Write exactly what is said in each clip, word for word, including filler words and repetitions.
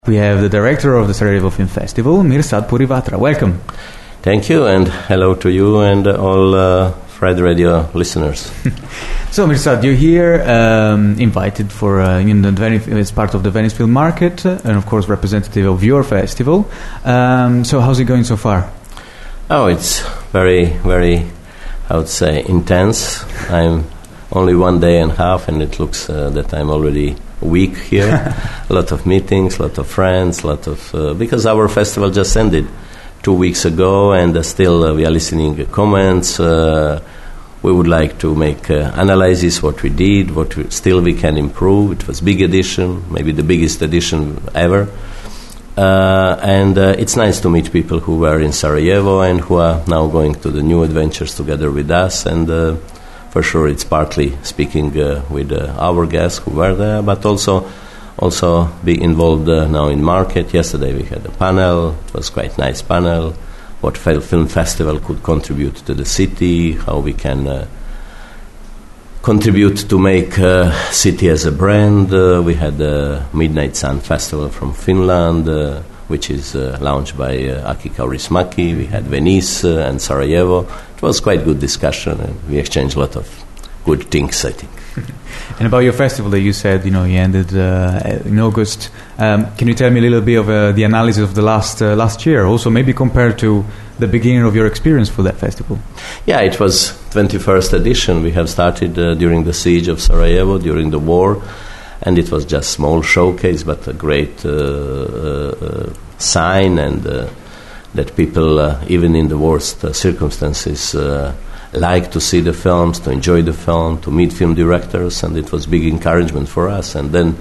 We have the director of the Sarajevo Film Festival, Mirsad Purivatra. Welcome. Thank you, and hello to you and all uh, Fred Radio listeners. So, Mirsad, you're here um, invited for uh, in the Venice, as part of the Venice Film Market, uh, and of course representative of your festival. Um, so, how's it going so far? Oh, it's very, very, I would say, intense. I'm only one day and a half, and it looks uh, that I'm already a week here. A lot of meetings, a lot of friends, a lot of uh, because our festival just ended two weeks ago, and uh, still uh, we are listening to comments. Uh, we would like to make uh, analysis what we did, what we, still we can improve. It was big edition, maybe the biggest edition ever, uh, and uh, it's nice to meet people who were in Sarajevo and who are now going to the new adventures together with us. And uh, for sure, it's partly speaking uh, with uh, our guests who were there, but also also be involved uh, now in market. Yesterday we had a panel. It was quite nice panel. What film festival could contribute to the city? How we can uh, contribute to make uh, city as a brand. Uh, we had the Midnight Sun Festival from Finland, uh, which is uh, launched by uh, Aki Kaurismäki. We had Venice uh, and Sarajevo. It was quite good discussion, and we exchanged a lot of good things, I think. And about your festival that you said, you know, you ended uh, in August. Um, can you tell me a little bit of uh, the analysis of the last uh, last year? Also, maybe compared to the beginning of your experience for that festival. Yeah, it was twenty-first edition. We have started uh, during the siege of Sarajevo, during the war, and it was just small showcase, but a great uh, uh, sign, and uh, that people, uh, even in the worst uh, circumstances, uh, like to see the films, to enjoy the film, to meet film directors, and it was big encouragement for us. And then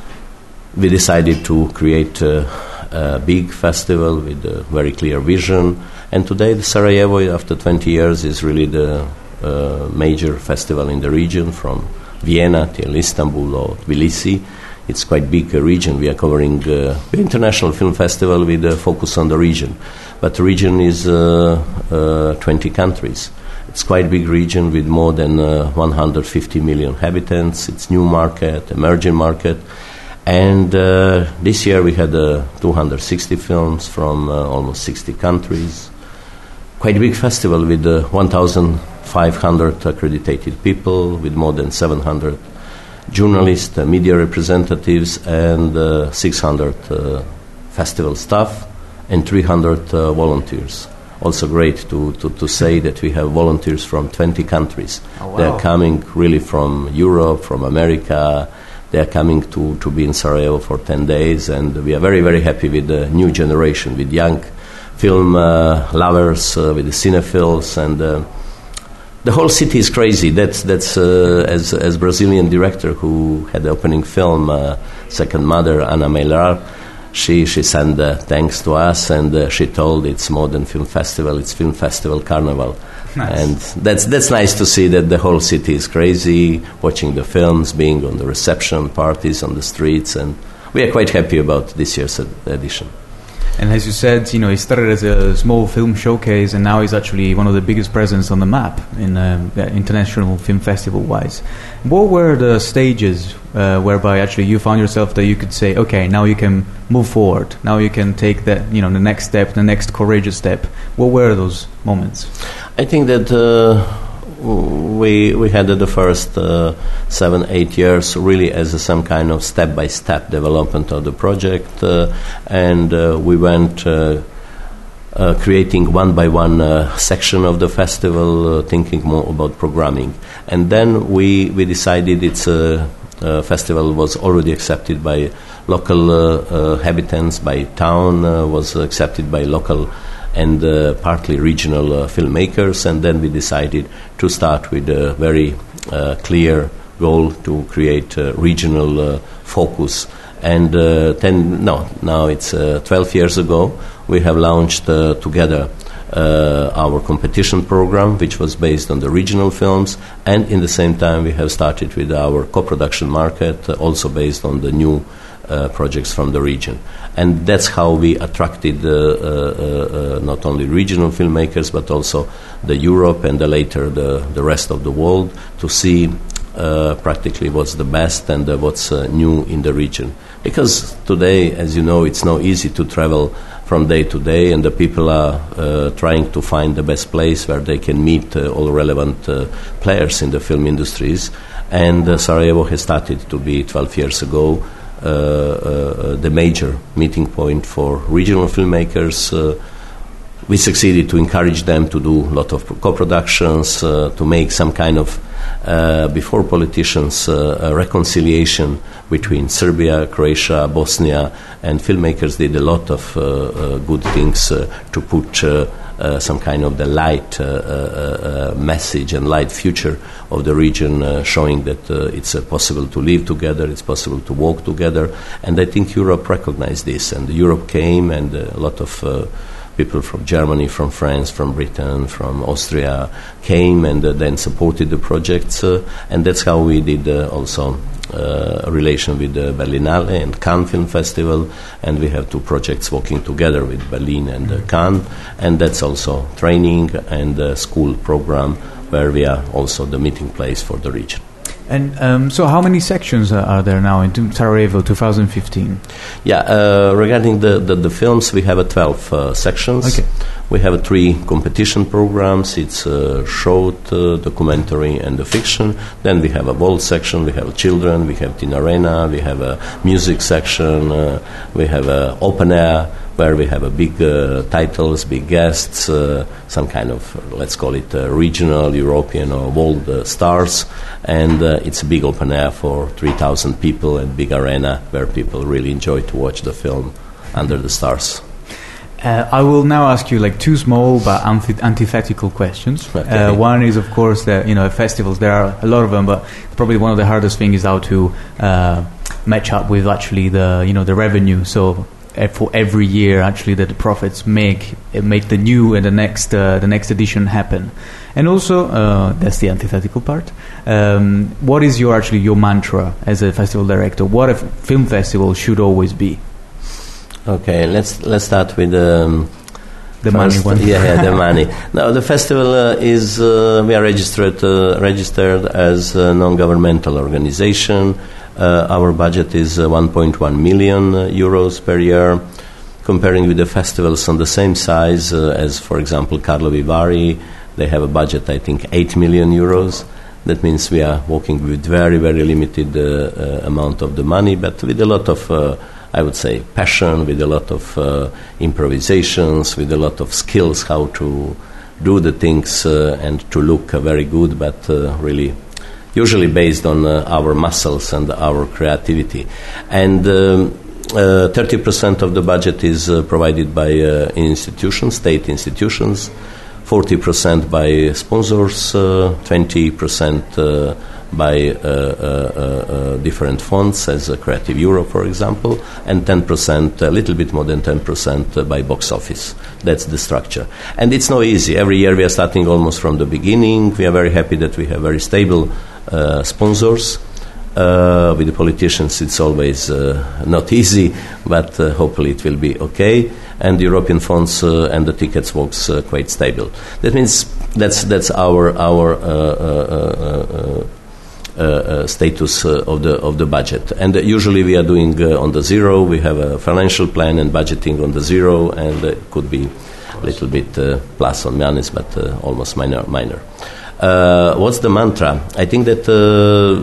we decided to create uh, a big festival with a very clear vision. And today, the Sarajevo, after twenty years, is really the uh, major festival in the region, from Vienna till Istanbul or Tbilisi. It's quite big uh, region. We are covering uh, the international film festival with a focus on the region, but the region is uh, uh, twenty countries. It's quite big region with more than uh, one hundred fifty million inhabitants. It's new market, emerging market, and uh, this year we had uh, two hundred sixty films from uh, almost sixty countries. Quite a big festival with uh, one thousand five hundred accredited people, with more than seven hundred journalists, uh, media representatives, and uh, six hundred uh, festival staff, and three hundred uh, volunteers. Also great to, to, to say that we have volunteers from twenty countries. Oh, wow. They are coming really from Europe, from America. They are coming to, to be in Sarajevo for ten days, and we are very, very happy with the new generation, with young film uh, lovers, uh, with the cinephiles, and uh, the whole city is crazy. That's that's uh, as as Brazilian director who had the opening film, uh, Second Mother, Ana Meilar. She she sent uh, thanks to us, and uh, she told it's more than film festival; it's film festival carnival. Nice. And that's that's nice to see that the whole city is crazy, watching the films, being on the reception parties on the streets, and we are quite happy about this year's ed- edition. And as you said, you know, it started as a small film showcase, and now it's actually one of the biggest presence on the map in um, international film festival-wise. What were the stages uh, whereby actually you found yourself that you could say, okay, now you can move forward, now you can take the, you know, the next step, the next courageous step? What were those moments? I think that uh, we we had uh, the first uh, seven, eight years really as a, some kind of step-by-step development of the project, uh, and uh, we went uh, uh, creating one by one uh, section of the festival, uh, thinking more about programming. And then we, we decided it's a, a festival was already accepted by local uh, uh, inhabitants, by town, uh, was accepted by local and uh, partly regional uh, filmmakers, and then we decided to start with a very uh, clear goal to create a regional uh, focus. And uh, ten, no, now it's uh, twelve years ago, we have launched uh, together uh, our competition program, which was based on the regional films, and in the same time we have started with our co-production market, uh, also based on the new Uh, projects from the region. And that's how we attracted uh, uh, uh, not only regional filmmakers, but also the Europe and the later the, the rest of the world to see uh, practically what's the best and uh, what's uh, new in the region. Because today, as you know, it's not easy to travel from day to day, and the people are uh, trying to find the best place where they can meet uh, all relevant uh, players in the film industries. And uh, Sarajevo has started to be twelve years ago uh, uh, the major meeting point for regional filmmakers. Uh, we succeeded to encourage them to do a lot of co-productions, uh, to make some kind of, uh, before politicians, uh, a reconciliation between Serbia, Croatia, Bosnia, and filmmakers did a lot of uh, uh, good things uh, to put uh, uh, some kind of the light uh, uh, uh, message and light future of the region, uh, showing that uh, it's uh, possible to live together, it's possible to walk together. And I think Europe recognized this, and Europe came, and uh, a lot of uh, people from Germany, from France, from Britain, from Austria came and uh, then supported the projects, uh, and that's how we did uh, also uh, a relation with the Berlinale and Cannes Film Festival, and we have two projects working together with Berlin and uh, Cannes, and that's also training and uh, school program where we are also the meeting place for the region. And um, so how many sections uh, are there now in Sarajevo twenty fifteen? Yeah, uh, regarding the, the, the films, we have uh, twelve uh, sections. Okay. We have uh, three competition programs. It's uh, short, uh, documentary, and the fiction. Then we have a bold section, we have children, we have teen arena, we have a music section, uh, we have a open air, where we have a big uh, titles, big guests, uh, some kind of, uh, let's call it uh, regional, European or world uh, stars. And uh, it's a big open air for three thousand people and big arena where people really enjoy to watch the film under the stars. Uh, I will now ask you like two small but anti- antithetical questions. Okay. Uh, one is, of course, that you know festivals. There are a lot of them, but probably one of the hardest things is how to uh, match up with actually the you know the revenue. So uh, for every year, actually, that the profits make uh, make the new and the next uh, the next edition happen. And also, uh, that's the antithetical part. Um, what is your actually your mantra as a festival director? What a f- film festival should always be? Okay, let's let's start with um, the first, money one. Yeah, yeah, the money. Now, the festival uh, is uh, we are registered uh, registered as a non-governmental organization. Uh, our budget is uh, one point one million uh, euros per year. Comparing with the festivals on the same size uh, as, for example, Carlo Vivari, they have a budget, I think, eight million euros. That means we are working with very, very limited uh, uh, amount of the money, but with a lot of uh, I would say passion, with a lot of uh, improvisations, with a lot of skills how to do the things uh, and to look uh, very good, but uh, really usually based on uh, our muscles and our creativity. And um, uh, thirty percent of the budget is uh, provided by uh, institutions, state institutions, forty percent by sponsors, uh, twenty percent uh, by uh, uh, uh, different funds, as uh, Creative Europe, for example, and ten percent, a little bit more than ten percent uh, by box office. That's the structure. And it's not easy. Every year we are starting almost from the beginning. We are very happy that we have very stable uh, sponsors. Uh, with the politicians it's always uh, not easy, but uh, hopefully it will be okay. And the European funds uh, and the tickets works uh, quite stable. That means that's that's our our uh, uh, uh, uh, uh, status uh, of the of the budget. And uh, usually we are doing uh, on the zero. We have a financial plan and budgeting on the zero, and it uh, could be a little bit uh, plus or minus, but uh, almost minor minor. Uh, what's the mantra? I think that uh,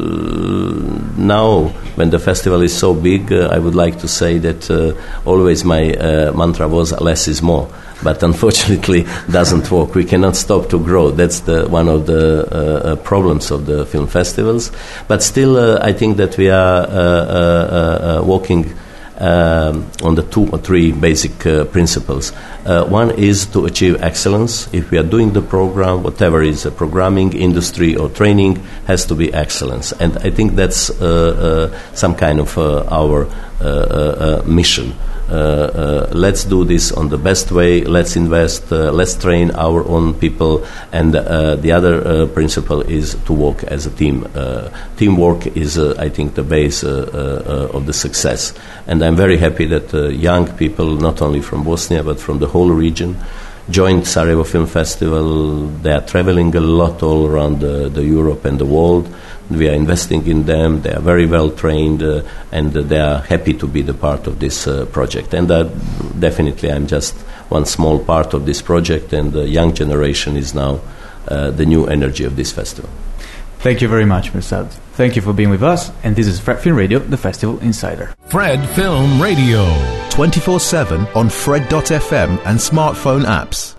now, when the festival is so big, uh, I would like to say that uh, always my uh, mantra was less is more. But unfortunately, doesn't work. We cannot stop to grow. That's the one of the uh, uh, problems of the film festivals. But still, uh, I think that we are uh, uh, uh, working Um, on the two or three basic uh, principles. Uh, one is to achieve excellence. If we are doing the program, whatever is a programming, industry or training, has to be excellence. And I think that's uh, uh, some kind of uh, our uh, uh, uh, mission. Uh, uh, let's do this on the best way, let's invest, uh, let's train our own people, and uh, the other uh, principle is to work as a team. Uh, teamwork is, uh, I think, the base uh, uh, of the success. And I'm very happy that uh, young people, not only from Bosnia, but from the whole region, joined Sarajevo Film Festival. They are traveling a lot all around the, the Europe and the world. We are investing in them. They are very well trained, uh, and uh, they are happy to be the part of this uh, project. And uh, definitely, I'm just one small part of this project, and the young generation is now uh, the new energy of this festival. Thank you very much, Mirsad. Thank you for being with us, and this is Fred Film Radio, the Festival Insider. Fred Film Radio. twenty-four seven on Fred dot f m and smartphone apps.